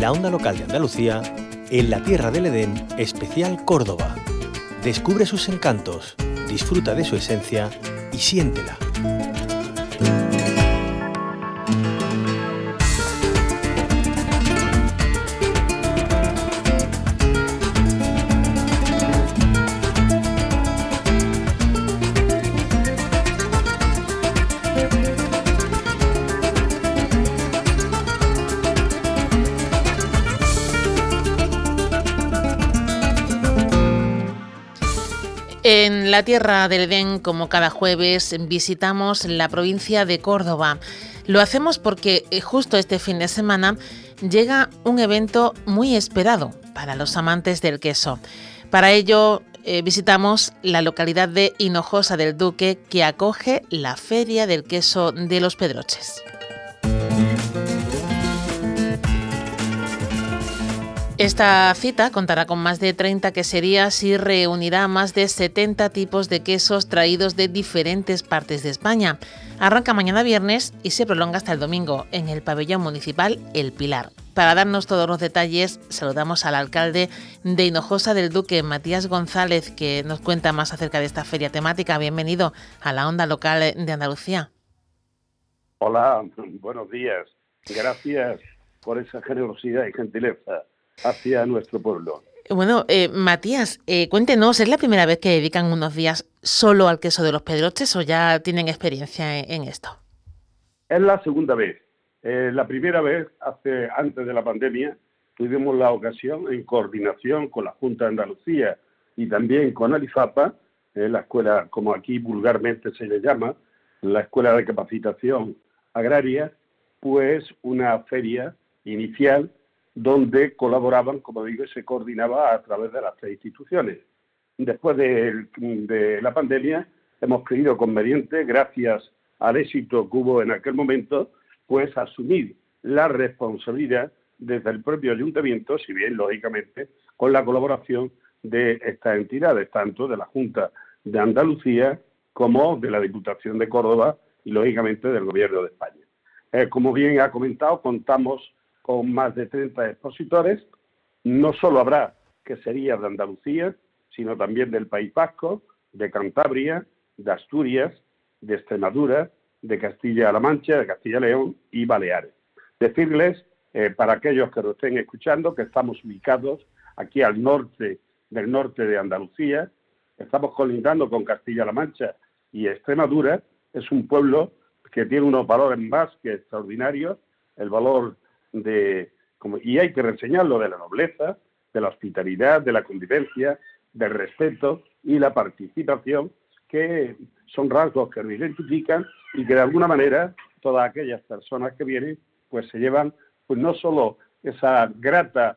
la onda local de Andalucía, en la Tierra del Edén, especial Córdoba. Descubre sus encantos, disfruta de su esencia y siéntela. En la Tierra del Edén, como cada jueves, visitamos la provincia de Córdoba. Lo hacemos porque justo este fin de semana llega un evento muy esperado para los amantes del queso. Para ello, visitamos la localidad de Hinojosa del Duque, que acoge la Feria del Queso de los Pedroches. Esta cita contará con más de 30 queserías y reunirá más de 70 tipos de quesos traídos de diferentes partes de España. Arranca mañana viernes y se prolonga hasta el domingo en el pabellón municipal El Pilar. Para darnos todos los detalles, saludamos al alcalde de Hinojosa del Duque, Matías González, que nos cuenta más acerca de esta feria temática. Bienvenido a la onda local de Andalucía. Hola, buenos días. Gracias por esa generosidad y gentileza hacia nuestro pueblo. Bueno, Matías, cuéntenos, ¿es la primera vez que dedican unos días solo al queso de los Pedroches o ya tienen experiencia en esto? Es la segunda vez. La primera vez, antes de la pandemia, tuvimos la ocasión, en coordinación con la Junta de Andalucía y también con el IFAPA, la escuela, como aquí vulgarmente se le llama, la Escuela de Capacitación Agraria, pues una feria inicial donde colaboraban, como digo, y se coordinaba a través de las tres instituciones. Después de la pandemia, hemos creído conveniente, gracias al éxito que hubo en aquel momento, pues asumir la responsabilidad desde el propio ayuntamiento, si bien, lógicamente, con la colaboración de estas entidades, tanto de la Junta de Andalucía como de la Diputación de Córdoba y, lógicamente, del Gobierno de España. Como bien ha comentado, contamos con más de 30 expositores. No solo habrá queserías de Andalucía, sino también del País Vasco, de Cantabria, de Asturias, de Extremadura, de Castilla-La Mancha, de Castilla-León y Baleares. Decirles, para aquellos que lo estén escuchando, que estamos ubicados aquí al norte de Andalucía, estamos colindando con Castilla-La Mancha y Extremadura. Es un pueblo que tiene unos valores más que extraordinarios, el valor y hay que reseñarlo, de la nobleza, de la hospitalidad, de la convivencia, del respeto y la participación, que son rasgos que nos identifican y que de alguna manera todas aquellas personas que vienen pues se llevan pues no solo esa grata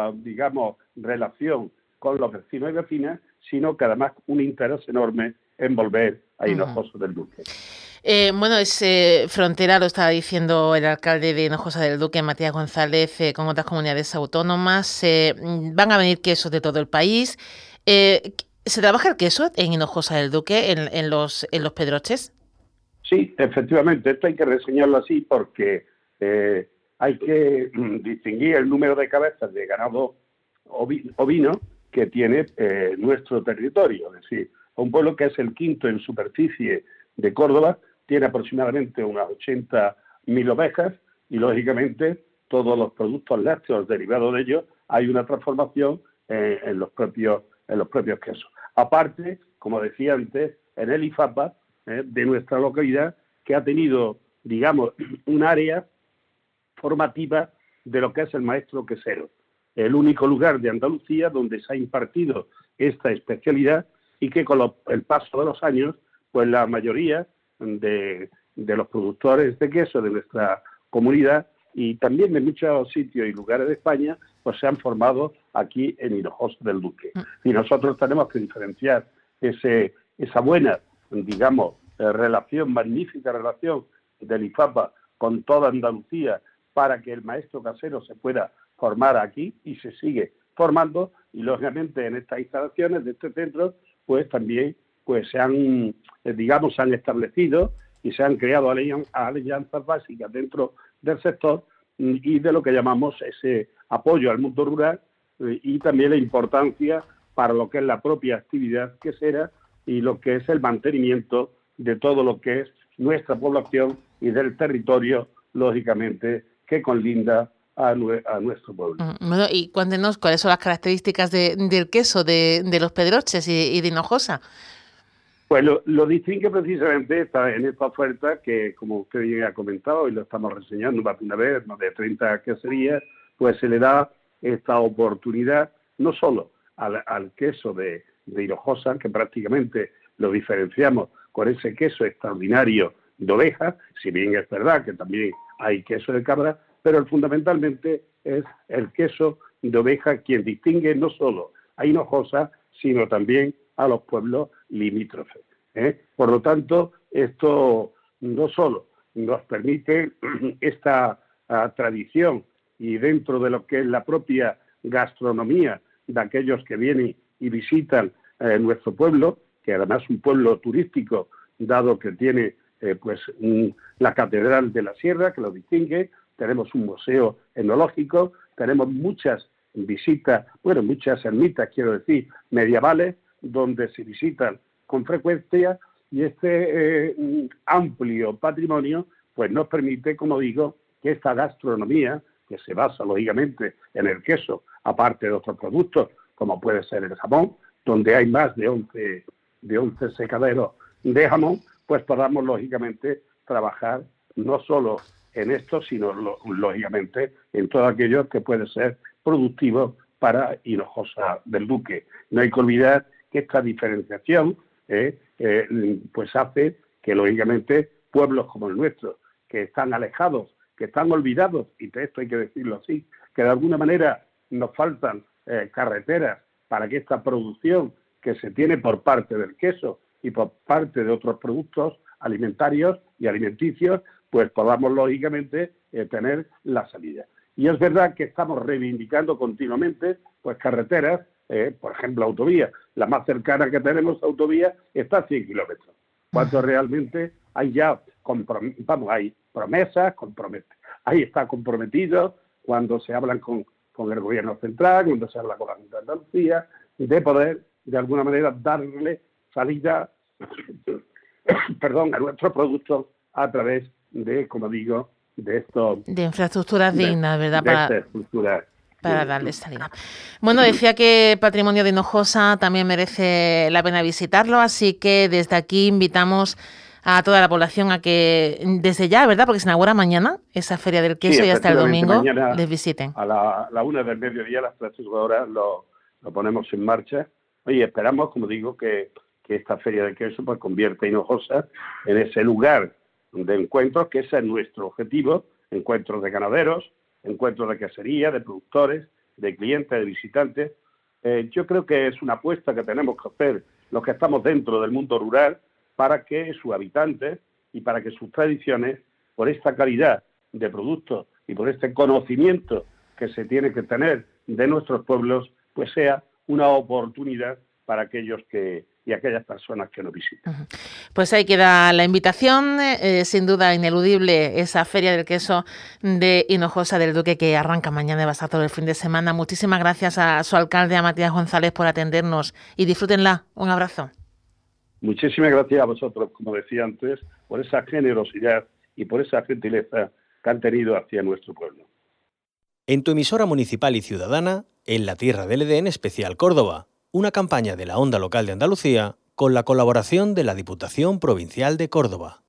relación con los vecinos y vecinas, sino que además un interés enorme en volver a Hinojosa del Duque. Bueno, es frontera, lo estaba diciendo el alcalde de Hinojosa del Duque, Matías González, con otras comunidades autónomas. Van a venir quesos de todo el país. ¿Se trabaja el queso en Hinojosa del Duque, en los Pedroches? Sí, efectivamente. Esto hay que reseñarlo así porque hay que distinguir el número de cabezas de ganado ovino que tiene nuestro territorio. Es decir, un pueblo que es el quinto en superficie de Córdoba, tiene aproximadamente unas 80.000 ovejas y, lógicamente, todos los productos lácteos derivados de ellos, hay una transformación en los propios quesos. Aparte, como decía antes, en el IFAPA de nuestra localidad, que ha tenido, digamos, un área formativa de lo que es el maestro quesero. El único lugar de Andalucía donde se ha impartido esta especialidad y que con el paso de los años, pues la mayoría de los productores de queso de nuestra comunidad y también de muchos sitios y lugares de España, pues se han formado aquí en Hinojosa del Duque. Y nosotros tenemos que diferenciar esa buena, digamos, magnífica relación del IFAPA con toda Andalucía para que el maestro casero se pueda formar aquí y se sigue formando, y lógicamente en estas instalaciones de este centro, pues también se han establecido y se han creado alianzas básicas dentro del sector y de lo que llamamos ese apoyo al mundo rural y también la importancia para lo que es la propia actividad quesera y lo que es el mantenimiento de todo lo que es nuestra población y del territorio, lógicamente, que colinda a nuestro pueblo. Bueno, y cuéntenos cuáles son las características del queso de los Pedroches y de Hinojosa. Pues lo distingue precisamente en esta oferta que, como usted ya ha comentado, y lo estamos reseñando más de una vez, más de 30 queserías, pues se le da esta oportunidad no solo al queso de Hinojosa, que prácticamente lo diferenciamos con ese queso extraordinario de oveja, si bien es verdad que también hay queso de cabra, pero fundamentalmente es el queso de oveja quien distingue no solo a Hinojosa, sino también a los pueblos limítrofes. Por lo tanto, esto no solo nos permite esta tradición y dentro de lo que es la propia gastronomía de aquellos que vienen y visitan nuestro pueblo, que además es un pueblo turístico, dado que tiene la Catedral de la Sierra, que lo distingue, tenemos un museo etnológico, tenemos muchas visitas, muchas ermitas, quiero decir, medievales, donde se visitan con frecuencia y este amplio patrimonio pues nos permite, como digo, que esta gastronomía, que se basa lógicamente en el queso, aparte de otros productos, como puede ser el jamón, donde hay más de 11 secaderos de jamón, pues podamos lógicamente trabajar no solo en esto, sino lógicamente en todo aquello que puede ser productivo para Hinojosa del Duque. No hay que olvidar que esta diferenciación pues hace que lógicamente pueblos como el nuestro, que están alejados, que están olvidados, y de esto hay que decirlo así, que de alguna manera nos faltan carreteras para que esta producción que se tiene por parte del queso y por parte de otros productos alimentarios y alimenticios, pues podamos lógicamente tener la salida. Y es verdad que estamos reivindicando continuamente pues carreteras, por ejemplo autovía. La más cercana que tenemos, autovía, está a 100 kilómetros. Cuando realmente hay ya hay promesas, ahí está comprometido cuando se hablan con el gobierno central, cuando se habla con la Junta de Andalucía, de poder de alguna manera darle salida a nuestros productos a través de, como digo, de estos... De infraestructuras dignas, ¿verdad? Para darle salida. Bueno, decía que el patrimonio de Hinojosa también merece la pena visitarlo, así que desde aquí invitamos a toda la población a que desde ya, ¿verdad? Porque se inaugura mañana esa Feria del Queso y hasta el domingo les visiten. A la 1 del mediodía, a las 3 horas, lo ponemos en marcha. Y esperamos, como digo, que esta Feria del Queso pues convierta a Hinojosa en ese lugar de encuentros, que ese es nuestro objetivo, encuentros de ganaderos, encuentros de quesería, de productores, de clientes, de visitantes. Yo creo que es una apuesta que tenemos que hacer los que estamos dentro del mundo rural para que sus habitantes y para que sus tradiciones, por esta calidad de productos y por este conocimiento que se tiene que tener de nuestros pueblos, pues sea una oportunidad para aquellos y aquellas personas que nos visitan. Pues ahí queda la invitación, sin duda ineludible, esa Feria del Queso de Hinojosa del Duque que arranca mañana y va a estar todo el fin de semana. Muchísimas gracias a su alcalde, a Matías González, por atendernos y disfrútenla. Un abrazo. Muchísimas gracias a vosotros, como decía antes, por esa generosidad y por esa gentileza que han tenido hacia nuestro pueblo. En tu emisora municipal y ciudadana, en la Tierra del Edén Especial Córdoba, una campaña de la Onda Local de Andalucía con la colaboración de la Diputación Provincial de Córdoba.